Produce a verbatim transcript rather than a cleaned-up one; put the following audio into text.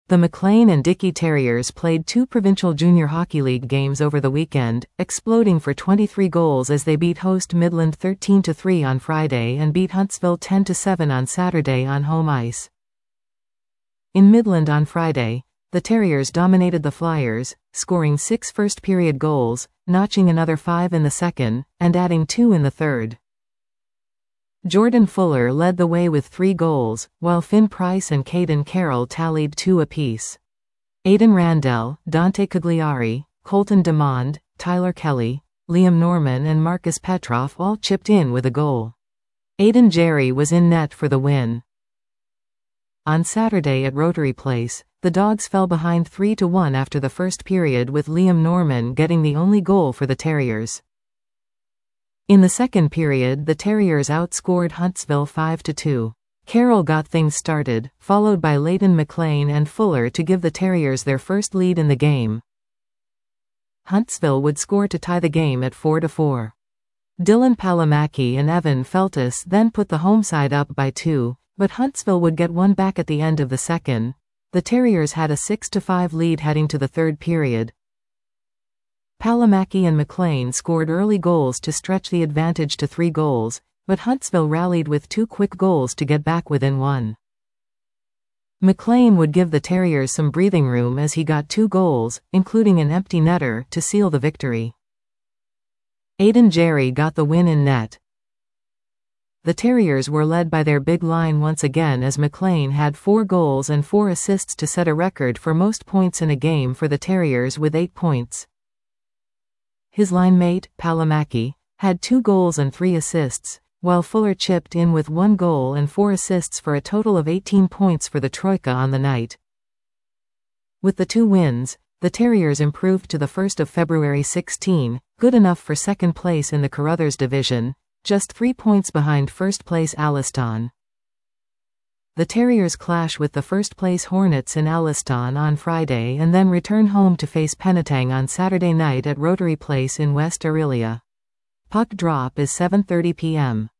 The Maclean and Dickey Terriers played two Provincial Junior Hockey League games over the weekend, exploding for twenty-three goals as they beat host Midland thirteen to three on Friday and beat Huntsville ten to seven on Saturday on home ice. In Midland on Friday, the Terriers dominated the Flyers, scoring six first-period goals, notching another five in the second, and adding two in the third. Jordan Fuller led the way with three goals, while Finn Price and Caden Carroll tallied two apiece. Aidan Randell, Dante Cagliari, Colton DeMond, Tyler Kelly, Liam Norman and Marcus Petrov all chipped in with a goal. Aidan Jerry was in net for the win. On Saturday at Rotary Place, the Dogs fell behind three to one after the first period, with Liam Norman getting the only goal for the Terriers. In the second period, the Terriers outscored Huntsville five to two. Carroll got things started, followed by Leighton McLean and Fuller to give the Terriers their first lead in the game. Huntsville would score to tie the game at four to four. Dylan Palamaki and Evan Feltus then put the home side up by two, but Huntsville would get one back at the end of the second. The Terriers had a six to five lead heading to the third period. Palamaki and McLean scored early goals to stretch the advantage to three goals, but Huntsville rallied with two quick goals to get back within one. McLean would give the Terriers some breathing room as he got two goals, including an empty netter, to seal the victory. Aidan Jerry got the win in net. The Terriers were led by their big line once again as McLean had four goals and four assists to set a record for most points in a game for the Terriers with eight points. His line mate, Palamaki, had two goals and three assists, while Fuller chipped in with one goal and four assists for a total of eighteen points for the Troika on the night. With the two wins, the Terriers improved to the first of February sixteen, good enough for second place in the Carruthers division, just three points behind first place Alliston. The Terriers clash with the first-place Hornets in Alliston on Friday and then return home to face Penetang on Saturday night at Rotary Place in West Orillia. Puck drop is seven thirty p m